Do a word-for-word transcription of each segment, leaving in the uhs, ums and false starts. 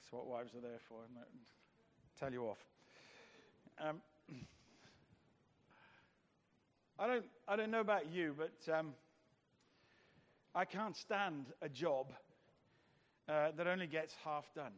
That's what wives are there for, isn't it? Tell you off. Um, I don't, I don't know about you, but um, I can't stand a job uh, that only gets half done.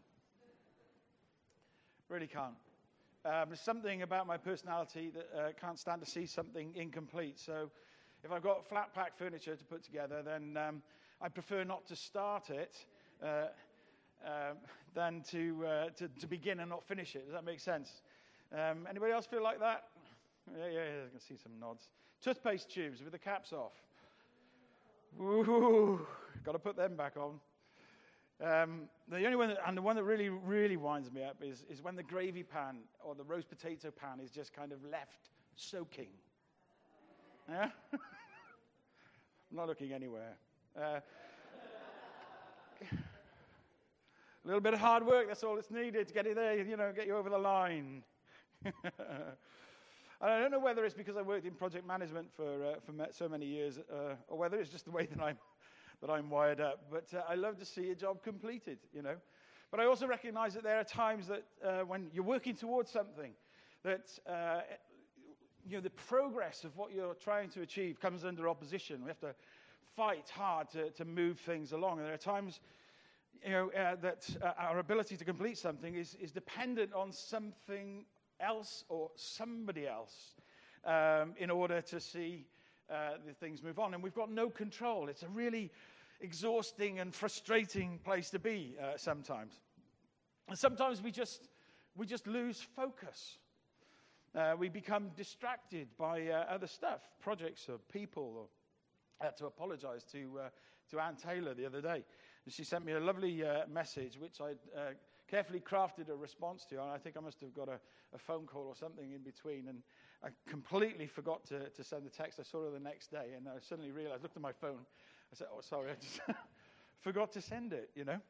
Really can't. Um, there's something about my personality that uh, can't stand to see something incomplete. So if I've got flat pack furniture to put together, then um, I prefer not to start it uh, um, than to, uh, to to begin and not finish it. Does that make sense? Um, anybody else feel like that? Yeah, yeah, yeah, I can see some nods. Toothpaste tubes with the caps off. Ooh, got to put them back on. Um, the only one, that, and the one that really, really winds me up is, is when the gravy pan or the roast potato pan is just kind of left soaking. Yeah? I'm not looking anywhere. Uh, a little bit of hard work, that's all that's needed to get it there, you know, get you over the line. And I don't know whether it's because I worked in project management for uh, for so many years, uh, or whether it's just the way that I'm that I'm wired up. But uh, I love to see a job completed, you know. But I also recognize that there are times that uh, when you're working towards something, that uh, you know the progress of what you're trying to achieve comes under opposition. We have to fight hard to to move things along. And there are times, you know, uh, that uh, our ability to complete something is is dependent on something else or somebody else um, in order to see uh, the things move on. And we've got no control. It's a really exhausting and frustrating place to be uh, sometimes. And sometimes we just we just lose focus. Uh, we become distracted by uh, other stuff, projects or people. Or I had to apologize to uh, to Ann Taylor the other day. And she sent me a lovely uh, message, which I uh, carefully crafted a response to. And I think I must have got a, a phone call or something in between. And I completely forgot to, to send the text. I saw her the next day, and I suddenly realized, looked at my phone. I said, oh, sorry, I just forgot to send it, you know.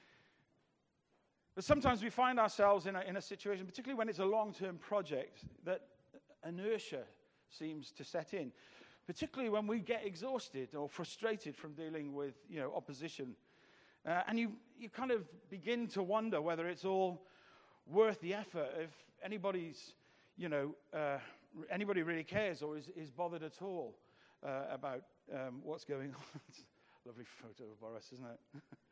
But sometimes we find ourselves in a, in a situation, particularly when it's a long-term project, that inertia seems to set in. Particularly when we get exhausted or frustrated from dealing with, you know, opposition. Uh, and you, you kind of begin to wonder whether it's all worth the effort, if anybody's, you know, uh, anybody really cares or is, is bothered at all uh, about um, what's going on. It's a lovely photo of Boris, isn't it?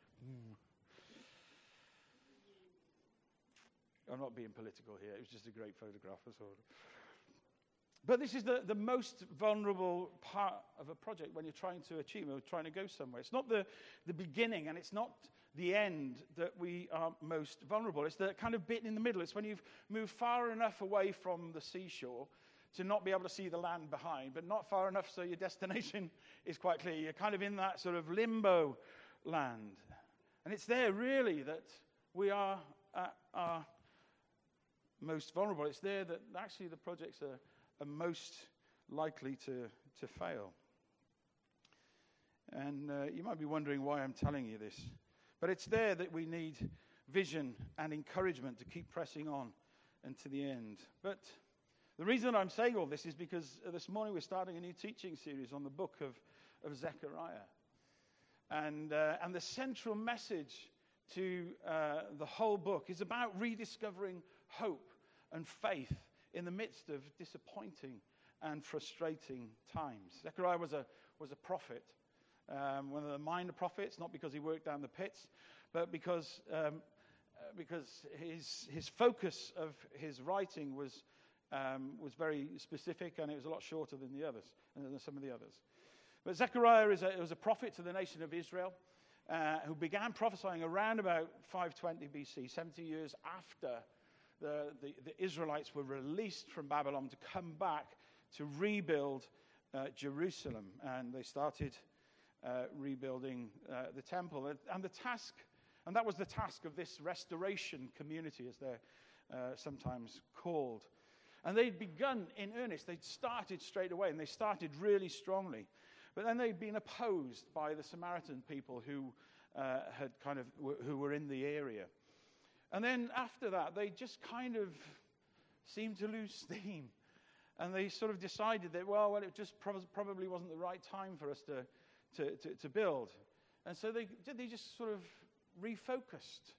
I'm not being political here. It was just a great photograph, that's all. But this is the, the most vulnerable part of a project when you're trying to achieve or trying to go somewhere. It's not the, the beginning and it's not the end that we are most vulnerable. It's the kind of bit in the middle. It's when you've moved far enough away from the seashore to not be able to see the land behind, but not far enough so your destination is quite clear. You're kind of in that sort of limbo land. And it's there really that we are at our most vulnerable. It's there that actually the projects are are most likely to, to fail. And uh, you might be wondering why I'm telling you this. But it's there that we need vision and encouragement to keep pressing on and to the end. But the reason I'm saying all this is because uh, this morning we're starting a new teaching series on the book of, of Zechariah. And, uh, and the central message to uh, the whole book is about rediscovering hope and faith in the midst of disappointing and frustrating times. Zechariah was a was a prophet, um, one of the minor prophets, not because he worked down the pits, but because um, uh, because his his focus of his writing was um, was very specific, and it was a lot shorter than the others, than some of the others. But Zechariah is a, was a prophet to the nation of Israel, uh, who began prophesying around about five twenty B C, seventy years after The, the, the Israelites were released from Babylon to come back to rebuild uh, Jerusalem. And they started uh, rebuilding uh, the temple. And, and the task, and that was the task of this restoration community, as they're uh, sometimes called. And they'd begun in earnest. They'd started straight away, and they started really strongly. But then they'd been opposed by the Samaritan people who uh, had kind of who were in the area. And then after that, they just kind of seemed to lose steam. And they sort of decided that, well, well, it just pro- probably wasn't the right time for us to, to, to, to build. And so they, they just sort of refocused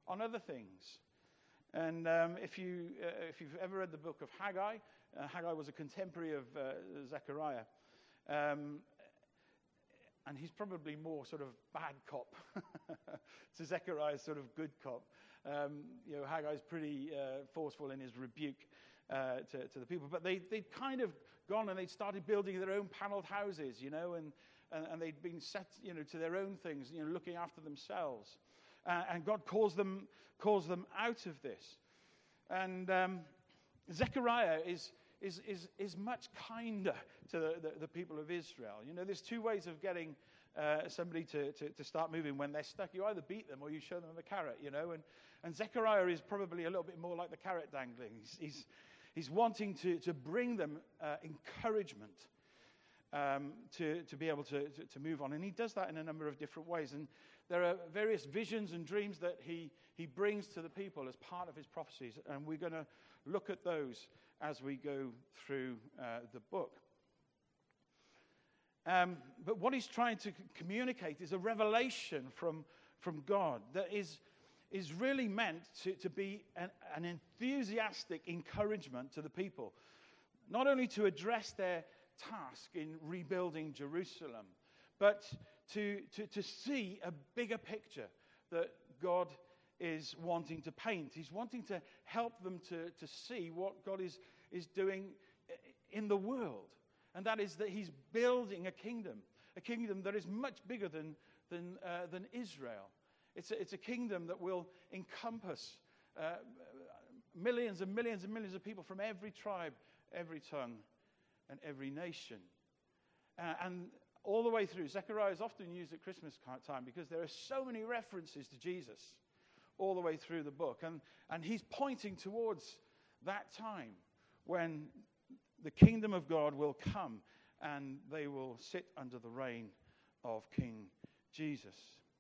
on other things. And um, if, you, uh, if you've ever read the book of Haggai, uh, Haggai was a contemporary of uh, Zechariah. Um, and he's probably more sort of bad cop to Zechariah's sort of good cop. Um, you know, Haggai's pretty uh, forceful in his rebuke uh, to, to the people. But they, they'd kind of gone and they'd started building their own paneled houses, you know, and, and, and they'd been set, you know, to their own things, you know, looking after themselves. Uh, and God calls them, calls them out of this. And um, Zechariah is, is, is, is much kinder to the, the, the people of Israel. You know, there's two ways of getting uh, somebody to, to, to start moving when they're stuck. You either beat them or you show them the carrot, you know. And, and Zechariah is probably a little bit more like the carrot dangling. He's, he's, he's wanting to, to bring them uh, encouragement um, to, to be able to, to, to move on. And he does that in a number of different ways. And there are various visions and dreams that he, he brings to the people as part of his prophecies. And we're going to look at those as we go through uh, the book. Um, but what he's trying to c- communicate is a revelation from, from God that is, is really meant to, to be an, an enthusiastic encouragement to the people. Not only to address their task in rebuilding Jerusalem, but to, to, to see a bigger picture that God is wanting to paint. He's wanting to help them to, to see what God is, is doing in the world. And that is that he's building a kingdom, a kingdom that is much bigger than, than, uh, than Israel. It's a, it's a kingdom that will encompass uh, millions and millions and millions of people from every tribe, every tongue, and every nation. Uh, and all the way through, Zechariah is often used at Christmas time because there are so many references to Jesus all the way through the book. And, and he's pointing towards that time when the kingdom of God will come and they will sit under the reign of King Jesus.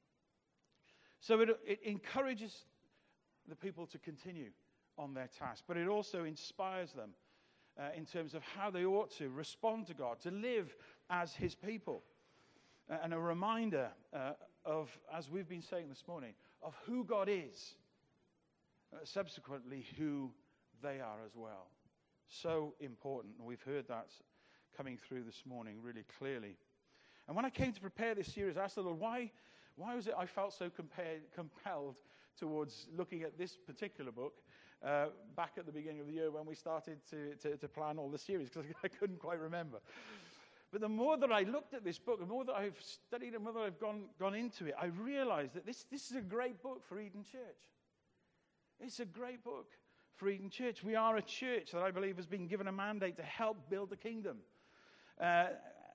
So it, it encourages the people to continue on their task, but it also inspires them uh, in terms of how they ought to respond to God, to live as his people. Uh, and a reminder uh, of, as we've been saying this morning, of who God is, uh, subsequently who they are as well. So important. And we've heard that coming through this morning really clearly. And when I came to prepare this series, I asked the Lord, why, why was it I felt so compared, compelled towards looking at this particular book uh, back at the beginning of the year when we started to, to, to plan all the series, because I couldn't quite remember. But the more that I looked at this book, the more that I've studied and the more that I've gone, gone into it, I realized that this, this is a great book for Eden Church. It's a great book for Eden Church. We are a church that I believe has been given a mandate to help build the kingdom. Uh,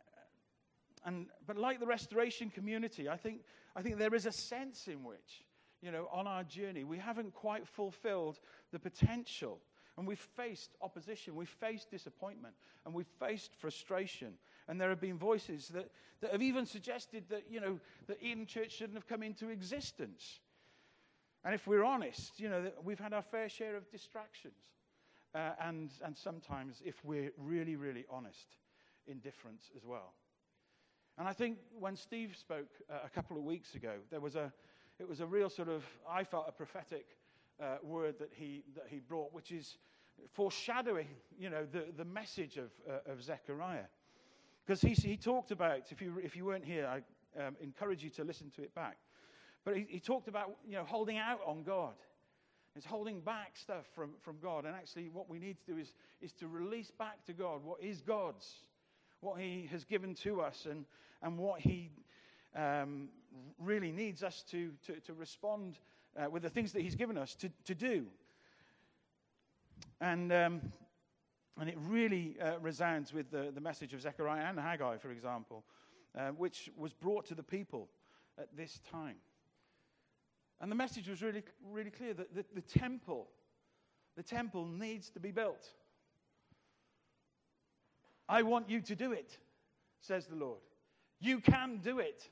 and but like the restoration community, I think I think there is a sense in which, you know, on our journey, we haven't quite fulfilled the potential. And we've faced opposition, we've faced disappointment, and we've faced frustration. And there have been voices that, that have even suggested that, you know, that Eden Church shouldn't have come into existence. And if we're honest, you know, we've had our fair share of distractions. Uh, and, and sometimes, if we're really, really honest, indifference as well. And I think when Steve spoke uh, a couple of weeks ago, there was a, it was a real sort of, I felt a prophetic uh, word that he, that he brought, which is foreshadowing, you know, the, the message of, uh, of Zechariah. Because he, he talked about, if you, if you weren't here, I um, encourage you to listen to it back. But he, he talked about, you know, holding out on God. It's holding back stuff from, from God. And actually what we need to do is, is to release back to God what is God's, what he has given to us, and, and what he um, really needs us to, to, to respond uh, with the things that he's given us to, to do. And um, and it really uh, resounds with the, the message of Zechariah and Haggai, for example, uh, which was brought to the people at this time. And the message was really, really clear that the, the temple, the temple needs to be built. I want you to do it, says the Lord. You can do it.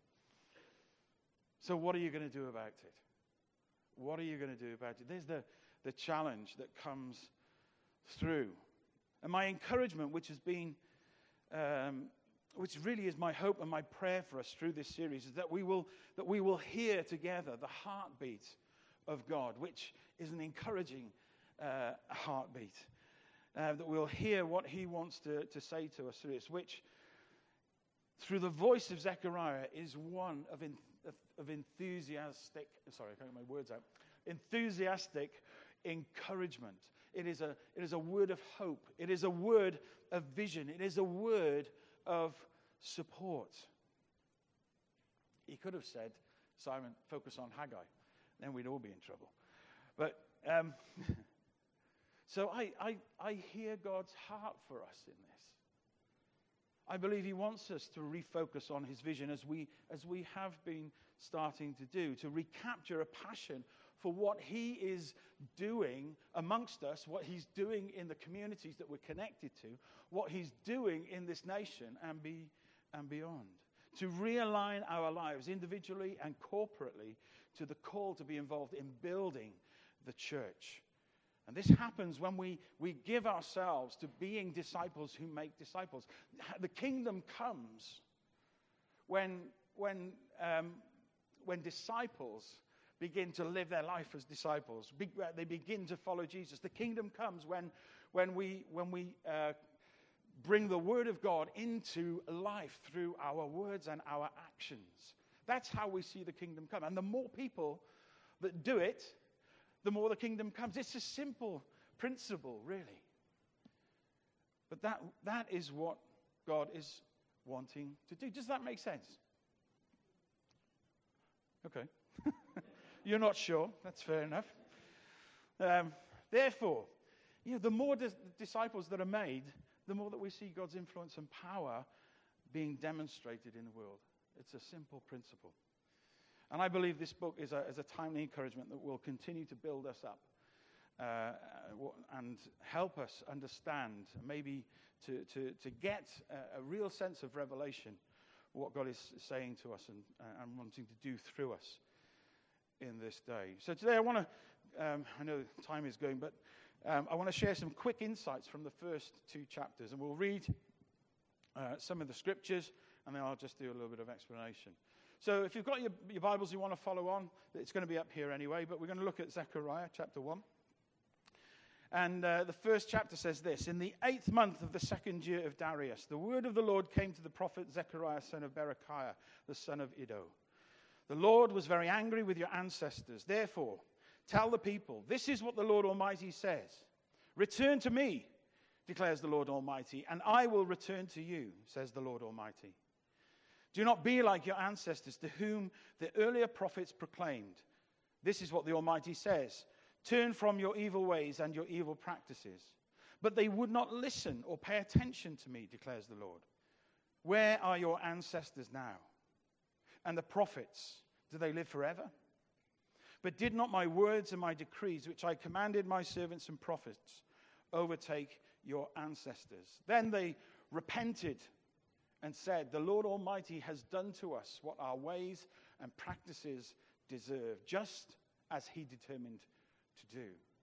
So what are you going to do about it? What are you going to do about it? There's the, the challenge that comes through. And my encouragement, which has been, um, which really is my hope and my prayer for us through this series, is that we will that we will hear together the heartbeat of God, which is an encouraging uh, heartbeat. Uh, that we'll hear what he wants to, to say to us through this, which, through the voice of Zechariah, is one of, in, of, of enthusiastic, sorry, I can't get my words out, enthusiastic encouragement. It is a, it is a word of hope. It is a word of vision. It is a word of support. He could have said, Simon, focus on Haggai. Then we'd all be in trouble. But, um, so I, I, I hear God's heart for us in this. I believe he wants us to refocus on his vision as we, as we have been starting to do, to recapture a passion for what he is doing amongst us, what he's doing in the communities that we're connected to, what he's doing in this nation and, be, and beyond. To realign our lives individually and corporately to the call to be involved in building the church. And this happens when we, we give ourselves to being disciples who make disciples. The kingdom comes when, when, um, when disciples begin to live their life as disciples. Be, they begin to follow Jesus. The kingdom comes when, when we, when we uh, bring the word of God into life through our words and our actions. That's how we see the kingdom come. And the more people that do it, the more the kingdom comes. It's a simple principle, really. But that that is what God is wanting to do. Does that make sense? Okay. You're not sure. That's fair enough. Um, therefore, you know, the more dis- disciples that are made, the more that we see God's influence and power being demonstrated in the world. It's a simple principle. And I believe this book is a, is a timely encouragement that will continue to build us up uh, and help us understand, maybe to, to, to get a, a real sense of revelation, what God is saying to us and, uh, and wanting to do through us in this day. So today I want to, um, I know time is going, but um, I want to share some quick insights from the first two chapters. And we'll read uh, some of the scriptures, and then I'll just do a little bit of explanation. So if you've got your, your Bibles you want to follow on, it's going to be up here anyway, but we're going to look at Zechariah chapter one. And uh, the first chapter says this: In the eighth month of the second year of Darius, the word of the Lord came to the prophet Zechariah, son of Berechiah, the son of Iddo. The Lord was very angry with your ancestors. Therefore, tell the people, this is what the Lord Almighty says. Return to me, declares the Lord Almighty, and I will return to you, says the Lord Almighty. Do not be like your ancestors, to whom the earlier prophets proclaimed. This is what the Almighty says. Turn from your evil ways and your evil practices. But they would not listen or pay attention to me, declares the Lord. Where are your ancestors now? And the prophets, do they live forever? But did not my words and my decrees, which I commanded my servants and prophets, overtake your ancestors? Then they repented and said, the Lord Almighty has done to us what our ways and practices deserve, just as he determined to do.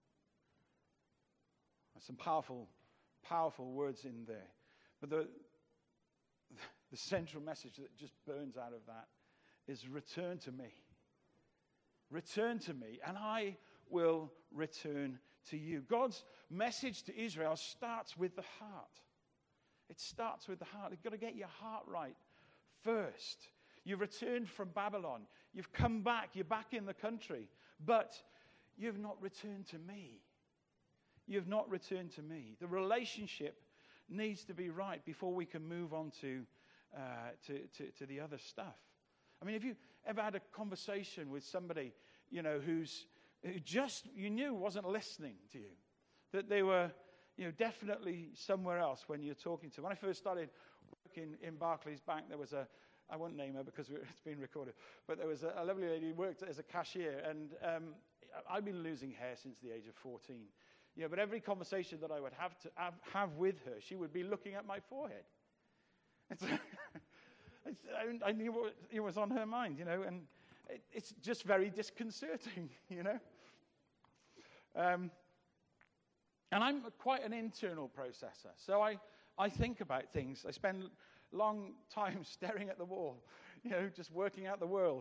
There's some powerful, powerful words in there. But the, the central message that just burns out of that is return to me. Return to me, and I will return to you. God's message to Israel starts with the heart. It starts with the heart. You've got to get your heart right first. You've returned from Babylon. You've come back. You're back in the country. But you've not returned to me. You've not returned to me. The relationship needs to be right before we can move on to, uh, to, to, to the other stuff. I mean, have you ever had a conversation with somebody, you know, who's who just, you knew wasn't listening to you? That they were, you know, definitely somewhere else when you're talking to them. When I first started working in Barclays Bank, there was a, I won't name her because it's been recorded, but there was a, a lovely lady who worked as a cashier, and um, I've been losing hair since the age of fourteen. You know, but every conversation that I would have to have, have with her, she would be looking at my forehead. It's, it's, I, I knew what it was on her mind, you know, and it, it's just very disconcerting, you know. Um, and I'm quite an internal processor, so I, I think about things. I spend long time staring at the wall, you know, just working out the world.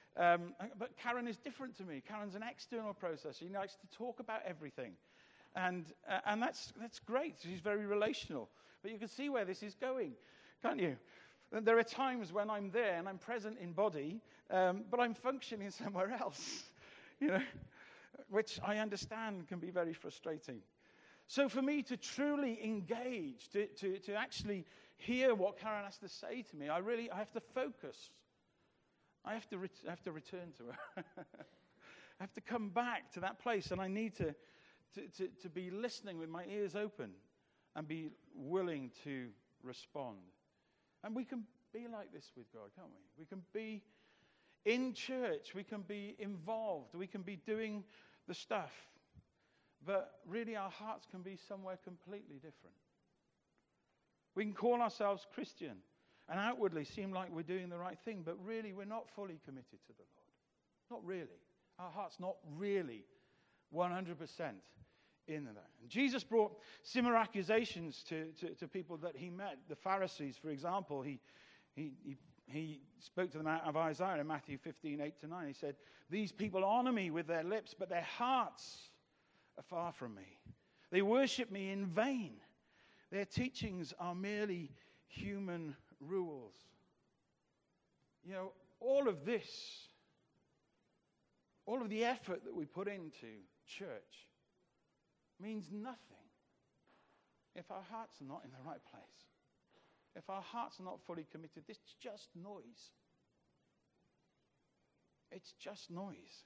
Um, but Karen is different to me. Karen's an external processor. She likes to talk about everything. And uh, and that's that's great. She's very relational. But you can see where this is going, can't you? And there are times when I'm there and I'm present in body, um, but I'm functioning somewhere else, you know, which I understand can be very frustrating. So for me to truly engage, to, to, to actually hear what Karen has to say to me, I really I have to focus. I have to ret- I have to return to her. I have to come back to that place, and I need to, to, to, to be listening with my ears open and be willing to respond. And we can be like this with God, can't we? We can be in church. We can be involved. We can be doing the stuff. But really our hearts can be somewhere completely different. We can call ourselves Christian and outwardly seem like we're doing the right thing, but really we're not fully committed to the Lord. Not really. Our heart's not really one hundred percent in that. And Jesus brought similar accusations to, to, to people that he met. The Pharisees, for example, he, he, he, he spoke to them out of Isaiah in Matthew fifteen, eight to nine. He said, "These people honor me with their lips, but their hearts are far from me. They worship me in vain. Their teachings are merely human rules." You know, all of this, all of the effort that we put into church means nothing if our hearts are not in the right place. If our hearts are not fully committed, it's just noise. It's just noise.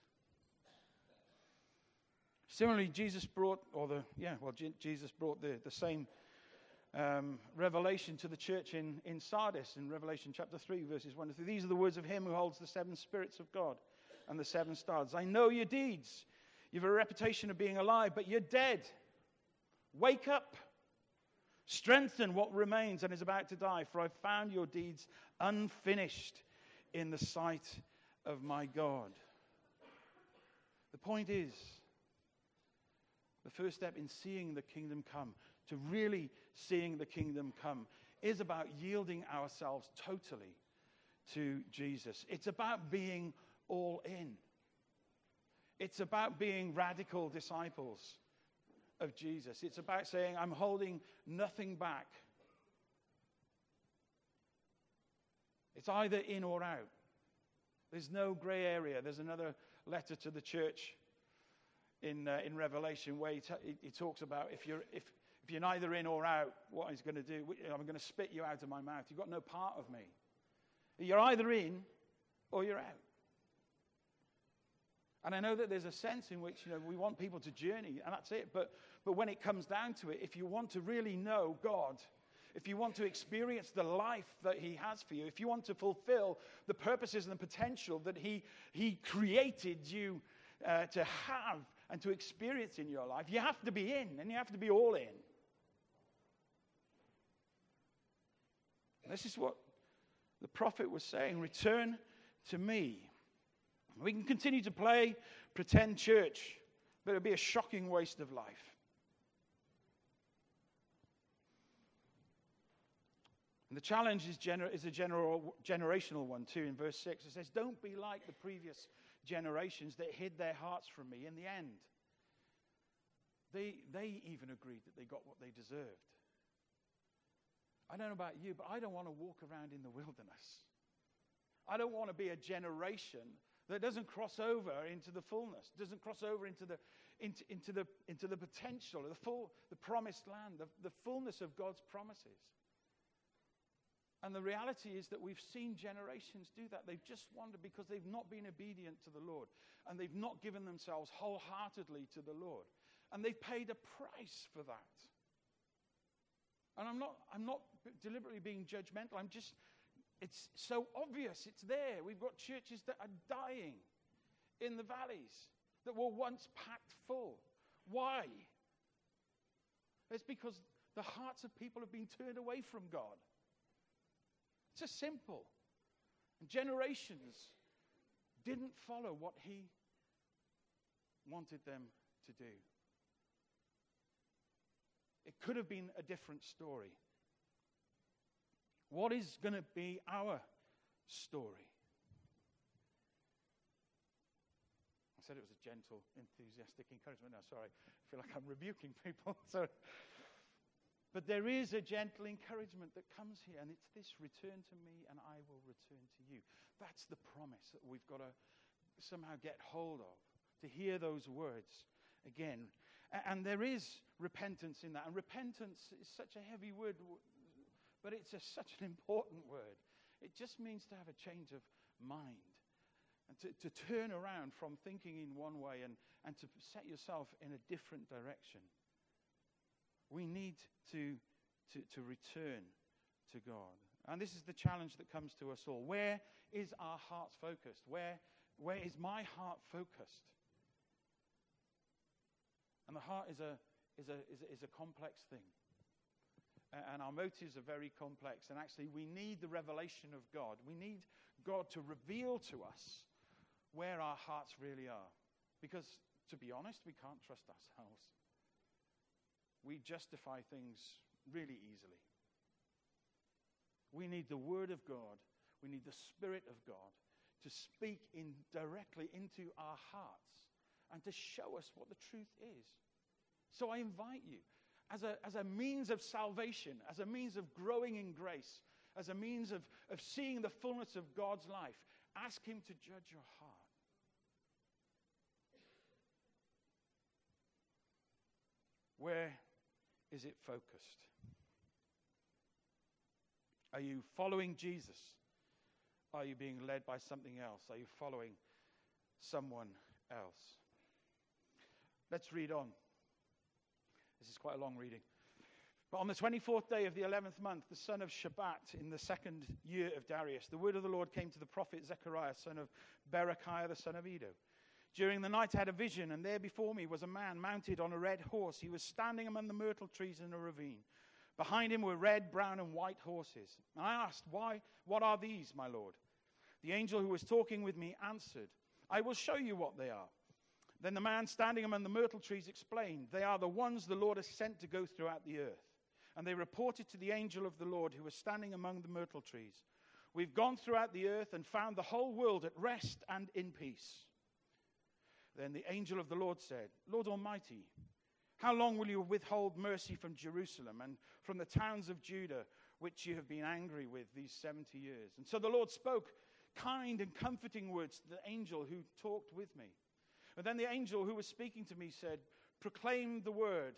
Similarly, Jesus brought, or the, yeah, well, G- Jesus brought the, the same um, revelation to the church in, in Sardis in Revelation chapter three, verses one to three. "These are the words of him who holds the seven spirits of God and the seven stars. I know your deeds. You have a reputation of being alive, but you're dead. Wake up. Strengthen what remains and is about to die, for I've found your deeds unfinished in the sight of my God." The point is, the first step in seeing the kingdom come, to really seeing the kingdom come, is about yielding ourselves totally to Jesus. It's about being all in. It's about being radical disciples of Jesus. It's about saying, I'm holding nothing back. It's either in or out. There's no gray area. There's another letter to the church in uh, in Revelation where he, t- he talks about if you're if if you're neither in or out, what he's going to do, I'm going to spit you out of my mouth. You've got no part of me. You're either in or you're out. And I know that there's a sense in which, you know, we want people to journey, and that's it. But but when it comes down to it, if you want to really know God, if you want to experience the life that he has for you, if you want to fulfill the purposes and the potential that he, he created you uh, to have and to experience in your life, you have to be in, and you have to be all in. This is what the prophet was saying, return to me. We can continue to play pretend church, but it would be a shocking waste of life. And the challenge is, gener- is a general, generational one too. In verse six, it says, don't be like the previous generations that hid their hearts from me. In the end, they, they even agreed that they got what they deserved. I don't know about you, but I don't want to walk around in the wilderness. I don't want to be a generation that doesn't cross over into the fullness, doesn't cross over into the into, into the into the potential, the full, the promised land, the, the fullness of God's promises. And the reality is that we've seen generations do that. They've just wandered because they've not been obedient to the Lord, and they've not given themselves wholeheartedly to the Lord, and they've paid a price for that. And I'm not I'm not deliberately being judgmental. I'm just It's so obvious. It's there. We've got churches that are dying in the valleys that were once packed full. Why? It's because the hearts of people have been turned away from God. It's as simple. And generations didn't follow what he wanted them to do. It could have been a different story. What is going to be our story? said it was a gentle, enthusiastic encouragement. No, sorry. I feel like I'm rebuking people. So, but there is a gentle encouragement that comes here, and it's this: return to me and I will return to you. That's the promise that we've got to somehow get hold of, to hear those words again. And there is repentance in that. And repentance is such a heavy word, but it's a, such an important word. It just means to have a change of mind and to, to turn around from thinking in one way and, and to set yourself in a different direction. We need to, to, to return to God. And this is the challenge that comes to us all. Where is our hearts focused? Where, where is my heart focused? And the heart is a, is a, is a, is a complex thing. And our motives are very complex. And actually, we need the revelation of God. We need God to reveal to us where our hearts really are. Because, to be honest, we can't trust ourselves. We justify things really easily. We need the Word of God. We need the Spirit of God to speak in directly into our hearts and to show us what the truth is. So I invite you, as a, as a means of salvation, as a means of growing in grace, as a means of, of seeing the fullness of God's life, ask Him to judge your heart. Where is it focused? Are you following Jesus? Are you being led by something else? Are you following someone else? Let's read on. This is quite a long reading. But on the twenty-fourth day of the eleventh month, the son of Shabbat, in the second year of Darius, the word of the Lord came to the prophet Zechariah, son of Berechiah, the son of Iddo. During the night I had a vision, and there before me was a man mounted on a red horse. He was standing among the myrtle trees in a ravine. Behind him were red, brown, and white horses. And I asked, "Why? What are these, my Lord?" The angel who was talking with me answered, "I will show you what they are." Then the man standing among the myrtle trees explained, "They are the ones the Lord has sent to go throughout the earth." And they reported to the angel of the Lord who was standing among the myrtle trees, "We've gone throughout the earth and found the whole world at rest and in peace." Then the angel of the Lord said, "Lord Almighty, how long will you withhold mercy from Jerusalem and from the towns of Judah, which you have been angry with these seventy years?" And so the Lord spoke kind and comforting words to the angel who talked with me. And then the angel who was speaking to me said, "Proclaim the word.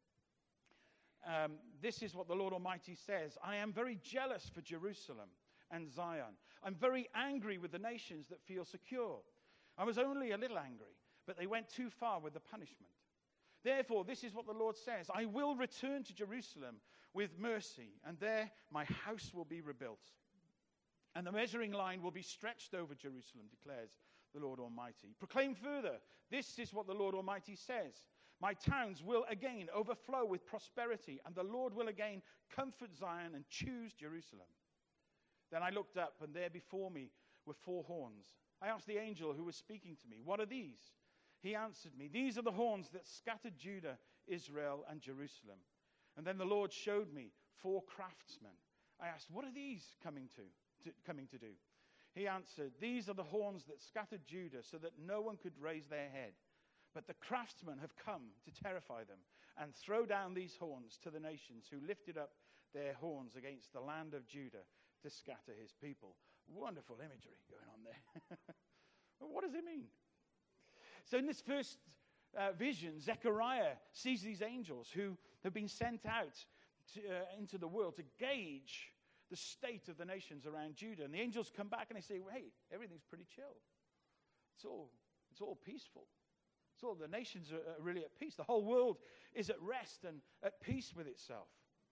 Um, this is what the Lord Almighty says. I am very jealous for Jerusalem and Zion. I'm very angry with the nations that feel secure. I was only a little angry, but they went too far with the punishment. Therefore, this is what the Lord says. I will return to Jerusalem with mercy, and there my house will be rebuilt. And the measuring line will be stretched over Jerusalem, declares the Lord Almighty. Proclaim further, this is what the Lord Almighty says. My towns will again overflow with prosperity, and the Lord will again comfort Zion and choose Jerusalem." Then I looked up, and there before me were four horns. I asked the angel who was speaking to me, "What are these?" He answered me, "These are the horns that scattered Judah, Israel, and Jerusalem." And then the Lord showed me four craftsmen. I asked, "What are these coming to, to coming to do?" He answered, "These are the horns that scattered Judah, so that no one could raise their head. But the craftsmen have come to terrify them and throw down these horns to the nations who lifted up their horns against the land of Judah to scatter his people." Wonderful imagery going on there. Well, what does it mean? So in this first uh, vision, Zechariah sees these angels who have been sent out to, uh, into the world to gauge the state of the nations around Judah. And the angels come back and they say, well, hey, everything's pretty chill. It's all, it's all peaceful. It's all, the nations are, are really at peace. The whole world is at rest and at peace with itself.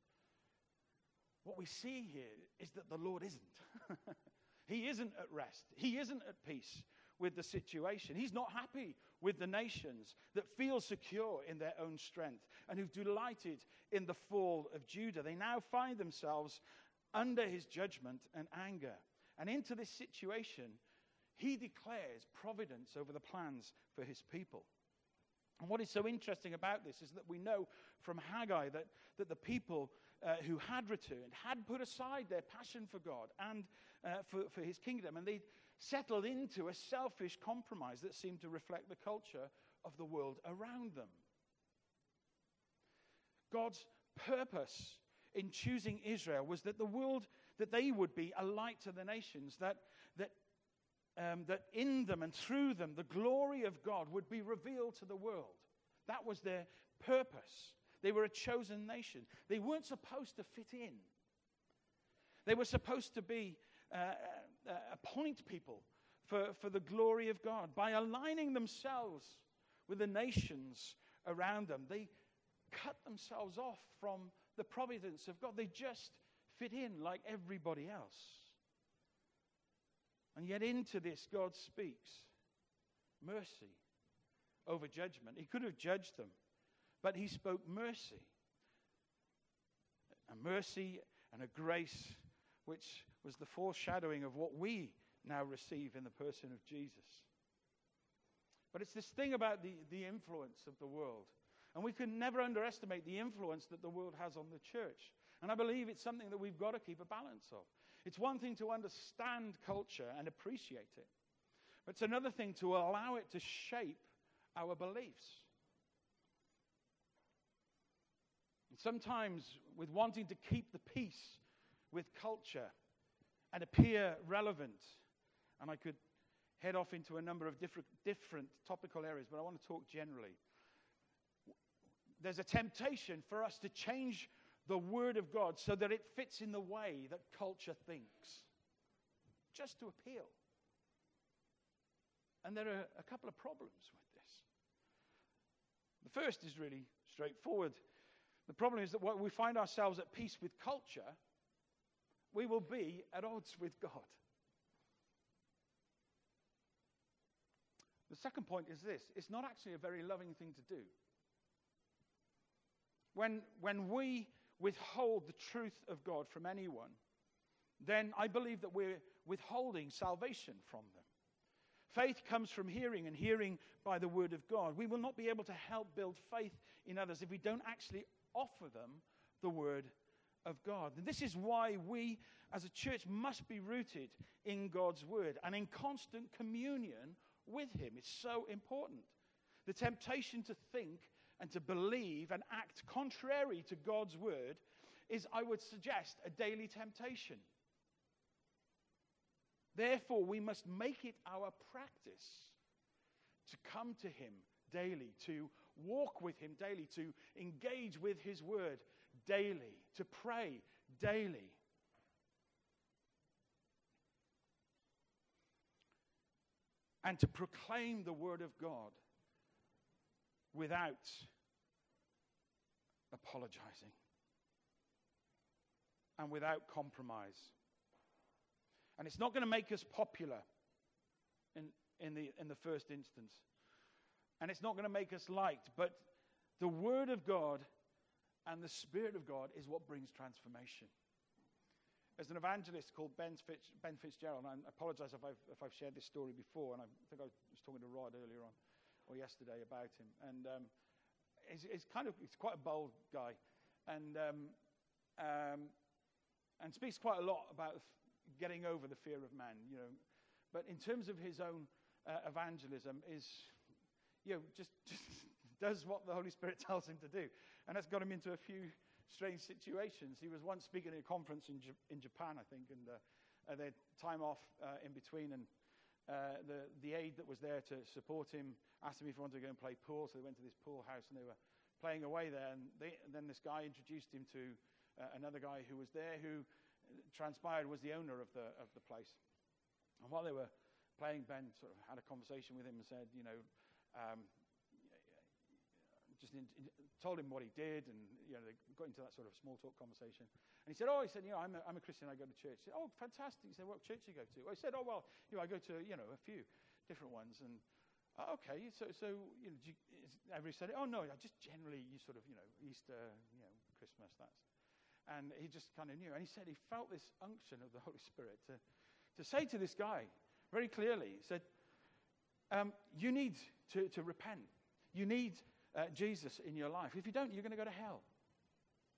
What we see here is that the Lord isn't. He isn't at rest. He isn't at peace with the situation. He's not happy with the nations that feel secure in their own strength and who've delighted in the fall of Judah. They now find themselves under his judgment and anger. And into this situation, he declares providence over the plans for his people. And what is so interesting about this is that we know from Haggai that, that the people uh, who had returned had put aside their passion for God and uh, for, for his kingdom. And they settled into a selfish compromise that seemed to reflect the culture of the world around them. God's purpose in choosing Israel was that the world, that they would be a light to the nations, that, that, um, that in them and through them the glory of God would be revealed to the world. That was their purpose. They were a chosen nation. They weren't supposed to fit in. They were supposed to be uh, uh, appoint people for, for the glory of God. By aligning themselves with the nations around them, they cut themselves off from the providence of God. They just fit in like everybody else. And yet into this, God speaks mercy over judgment. He could have judged them, but he spoke mercy. A mercy and a grace which was the foreshadowing of what we now receive in the person of Jesus. But it's this thing about the, the influence of the world. And we can never underestimate the influence that the world has on the church. And I believe it's something that we've got to keep a balance of. It's one thing to understand culture and appreciate it. But it's another thing to allow it to shape our beliefs. And sometimes with wanting to keep the peace with culture and appear relevant, and I could head off into a number of different, different topical areas, but I want to talk generally. There's a temptation for us to change the Word of God so that it fits in the way that culture thinks, just to appeal. And there are a couple of problems with this. The first is really straightforward. The problem is that when we find ourselves at peace with culture, we will be at odds with God. The second point is this: it's not actually a very loving thing to do. When, when we withhold the truth of God from anyone, then I believe that we're withholding salvation from them. Faith comes from hearing, and hearing by the word of God. We will not be able to help build faith in others if we don't actually offer them the word of God. And this is why we as a church must be rooted in God's word and in constant communion with him. It's so important. The temptation to think and to believe and act contrary to God's word is, I would suggest, a daily temptation. Therefore, we must make it our practice to come to him daily, to walk with him daily, to engage with his word daily, to pray daily. And to proclaim the word of God without apologizing and without compromise. And it's not going to make us popular in, in, the, in the first instance. And it's not going to make us liked. But the word of God and the Spirit of God is what brings transformation. There's an evangelist called Ben, Fitz, Ben Fitzgerald, and I apologize if I've, if I've shared this story before, and I think I was talking to Rod earlier on, or yesterday, about him. And um, he's, he's kind of, he's quite a bold guy, and um, um, and speaks quite a lot about getting over the fear of man, you know. But in terms of his own uh, evangelism, is, you know, just, just does what the Holy Spirit tells him to do. And that's got him into a few strange situations. He was once speaking at a conference in, J- in Japan, I think, and uh, uh, they had time off uh, in between, and uh, the, the aide that was there to support him asked him if he wanted to go and play pool, so they went to this pool house, and they were playing away there, and, they, and then this guy introduced him to uh, another guy who was there, who transpired was the owner of the of the place. And while they were playing, Ben sort of had a conversation with him and said, you know, um, just in, in, told him what he did, and you know, they got into that sort of small talk conversation. And he said, oh, he said, you know, I'm a, I'm a Christian, I go to church. He said, oh, fantastic. He said, what church do you go to? Well, he said, oh, well, you know, I go to, you know, a few different ones. And uh, okay, so so you know, do you, is, everybody said, oh no, I just generally you sort of, you know, Easter, you know, Christmas, that's. And he just kind of knew. And he said he felt this unction of the Holy Spirit to, to say to this guy very clearly, he said, um, you need to, to repent. You need uh, Jesus in your life. If you don't, you're going to go to hell.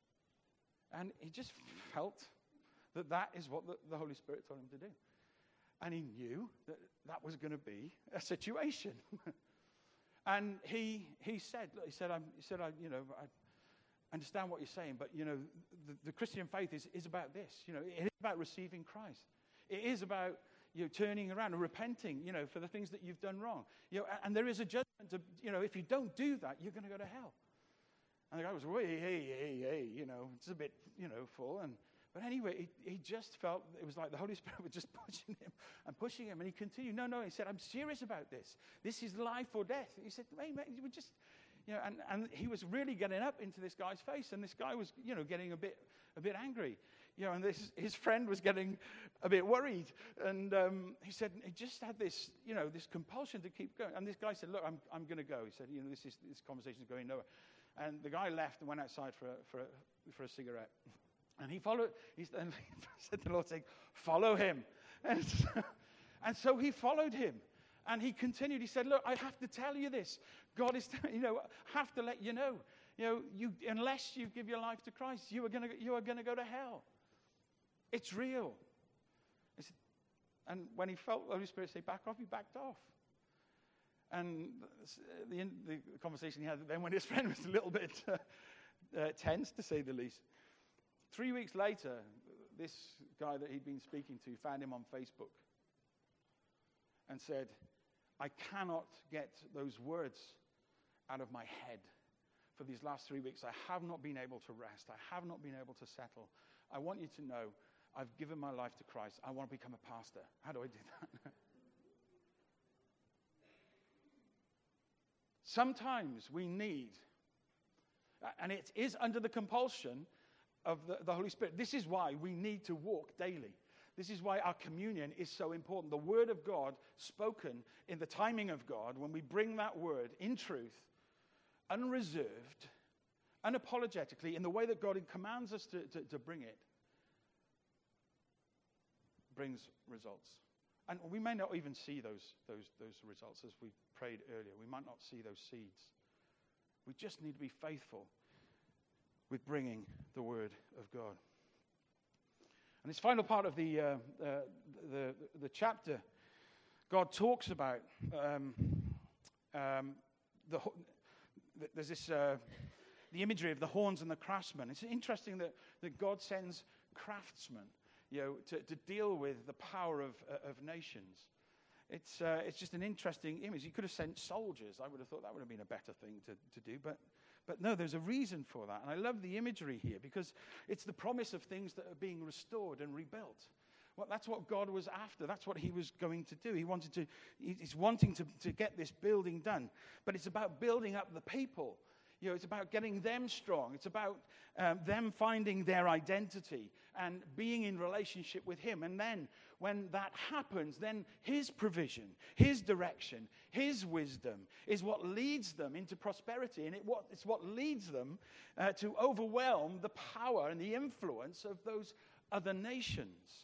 And he just felt that that is what the, the Holy Spirit told him to do. And he knew that that was going to be a situation. And he he said, look, he said, I'm, he said, I, you know, I understand what you're saying, but, you know, the, the Christian faith is, is about this. You know, it is about receiving Christ. It is about, you know, turning around and repenting, you know, for the things that you've done wrong. You know, and, and there is a judgment to, you know, if you don't do that, you're going to go to hell. And the guy was, hey, hey, hey, hey, you know, it's a bit, you know, full. And But anyway, he, he just felt, it was like the Holy Spirit was just pushing him and pushing him. And he continued, no, no, he said, I'm serious about this. This is life or death. He said, hey, mate, you would just, you know, and, and he was really getting up into this guy's face. And this guy was, you know, getting a bit a bit angry. You know, and this, his friend was getting a bit worried. And um, he said, he just had this, you know, this compulsion to keep going. And this guy said, look, I'm I'm going to go. He said, you know, this is this conversation is going nowhere. And the guy left and went outside for a, for a, for a cigarette. And he followed, he and said the Lord saying, follow him. And so, and so he followed him. And he continued. He said, look, I have to tell you this. God is, you know, have to let you know. You know, you unless you give your life to Christ, you are going to you are going to go to hell. It's real. He said, and when he felt the Holy Spirit say, back off, he backed off. And the, the conversation he had then when his friend was a little bit uh, uh, tense, to say the least. Three weeks later, this guy that he'd been speaking to found him on Facebook and said, I cannot get those words out of my head. For these last three weeks, I have not been able to rest. I have not been able to settle. I want you to know I've given my life to Christ. I want to become a pastor. How do I do that? Sometimes we need, and it is under the compulsion of the, the Holy Spirit. This is why we need to walk daily. This is why our communion is so important. The word of God spoken in the timing of God, when we bring that word in truth, unreserved, unapologetically, in the way that God commands us to, to, to bring it, brings results. And we may not even see those, those, those results as we prayed earlier. We might not see those seeds. We just need to be faithful with bringing the word of God. And this final part of the, uh, uh, the, the, the chapter, God talks about um, um, the, there's this, uh, the imagery of the horns and the craftsmen. It's interesting that, that God sends craftsmen, you know, to, to deal with the power of, uh, of nations. It's uh, it's just an interesting image. He could have sent soldiers. I would have thought that would have been a better thing to, to do. But but no, there's a reason for that. And I love the imagery here because it's the promise of things that are being restored and rebuilt. Well, that's what God was after. That's what he was going to do. He wanted to, he's wanting to, to get this building done. But it's about building up the people. You know, it's about getting them strong. It's about um, them finding their identity and being in relationship with him. And then when that happens, then his provision, his direction, his wisdom is what leads them into prosperity. And it, what, it's what leads them uh, to overwhelm the power and the influence of those other nations.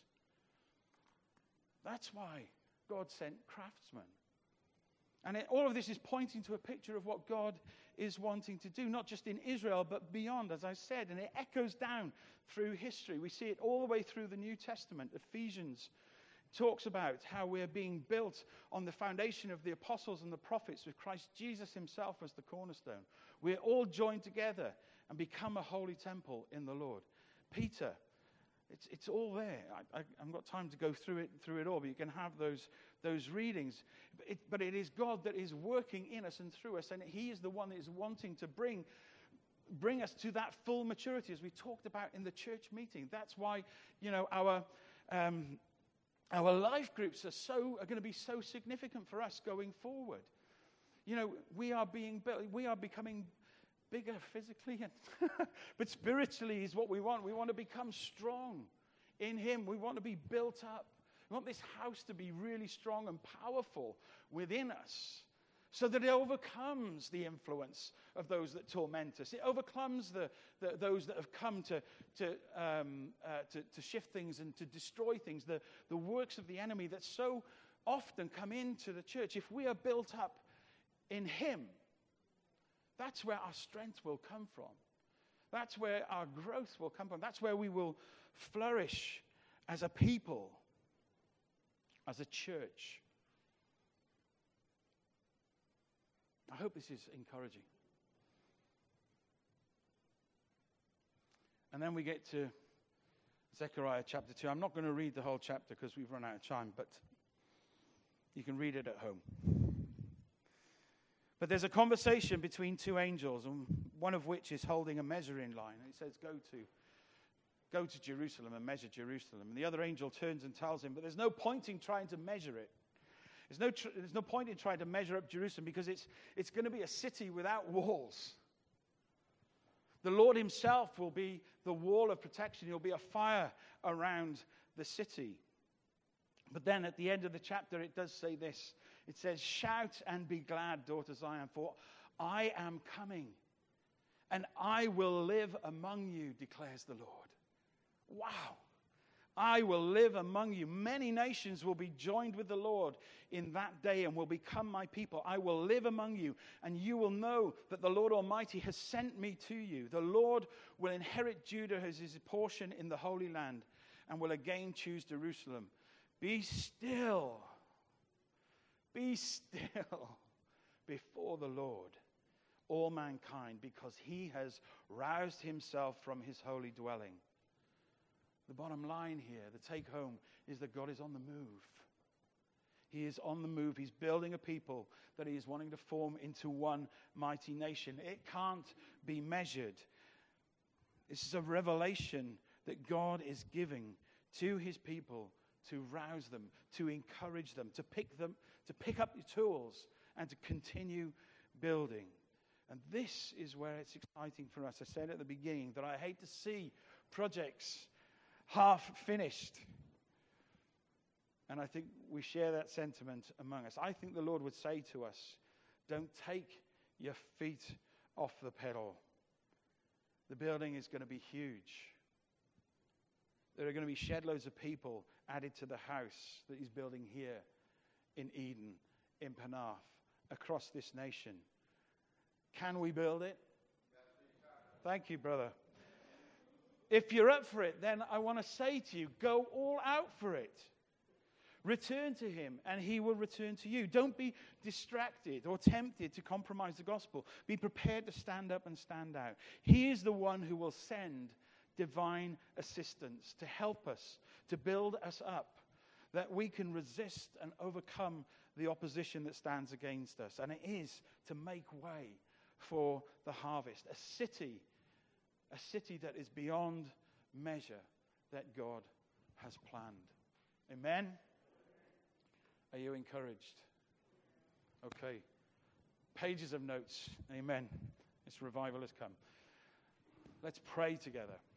That's why God sent craftsmen. And it, all of this is pointing to a picture of what God is wanting to do, not just in Israel, but beyond, as I said. And it echoes down through history. We see it all the way through the New Testament. Ephesians talks about how we're being built on the foundation of the apostles and the prophets with Christ Jesus himself as the cornerstone. We're all joined together and become a holy temple in the Lord. Peter, It's it's all there. I, I haven't got time to go through it through it all, but you can have those those readings. It, but it is God that is working in us and through us, and he is the one that is wanting to bring bring us to that full maturity, as we talked about in the church meeting. That's why, you know, our um, our life groups are so are going to be so significant for us going forward. You know, we are being built. We are becoming bigger physically, but spiritually is what we want. We want to become strong in him. We want to be built up. We want this house to be really strong and powerful within us so that it overcomes the influence of those that torment us. It overcomes the, the those that have come to to, um, uh, to to shift things and to destroy things, the, the works of the enemy that so often come into the church. If we are built up in him, that's where our strength will come from. That's where our growth will come from. That's where we will flourish as a people. as a church. I hope this is encouraging. And then we get to Zechariah chapter two. I'm not going to read the whole chapter because we've run out of time, but you can read it at home. But there's a conversation between two angels, and one of which is holding a measuring line. And it says, go to, go to Jerusalem and measure Jerusalem. And the other angel turns and tells him, but there's no point in trying to measure it. There's no, tr- there's no point in trying to measure up Jerusalem because it's, it's going to be a city without walls. The Lord himself will be the wall of protection. He'll be a fire around the city. But then at the end of the chapter, it does say this. It says, shout and be glad, daughter Zion, for I am coming, and I will live among you, declares the Lord. Wow. I will live among you. Many nations will be joined with the Lord in that day and will become my people. I will live among you, and you will know that the Lord Almighty has sent me to you. The Lord will inherit Judah as his portion in the Holy Land and will again choose Jerusalem. Be still. Be still before the Lord, all mankind, because he has roused himself from his holy dwelling. The bottom line here, the take home, is that God is on the move. He is on the move. He's building a people that he is wanting to form into one mighty nation. It can't be measured. This is a revelation that God is giving to his people to rouse them, to encourage them, to pick them, to pick up the tools and to continue building. And this is where it's exciting for us. I said at the beginning that I hate to see projects half finished. And I think we share that sentiment among us. I think the Lord would say to us, don't take your feet off the pedal. The building is going to be huge. There are going to be shed loads of people added to the house that he's building here in Eden, in Penarth, across this nation. Can we build it? Thank you, brother. If you're up for it, then I want to say to you, go all out for it. Return to him, and he will return to you. Don't be distracted or tempted to compromise the gospel. Be prepared to stand up and stand out. He is the one who will send divine assistance to help us, to build us up, that we can resist and overcome the opposition that stands against us. And it is to make way for the harvest. A city, a city that is beyond measure that God has planned. Amen? Are you encouraged? Okay. Pages of notes. Amen. This revival has come. Let's pray together.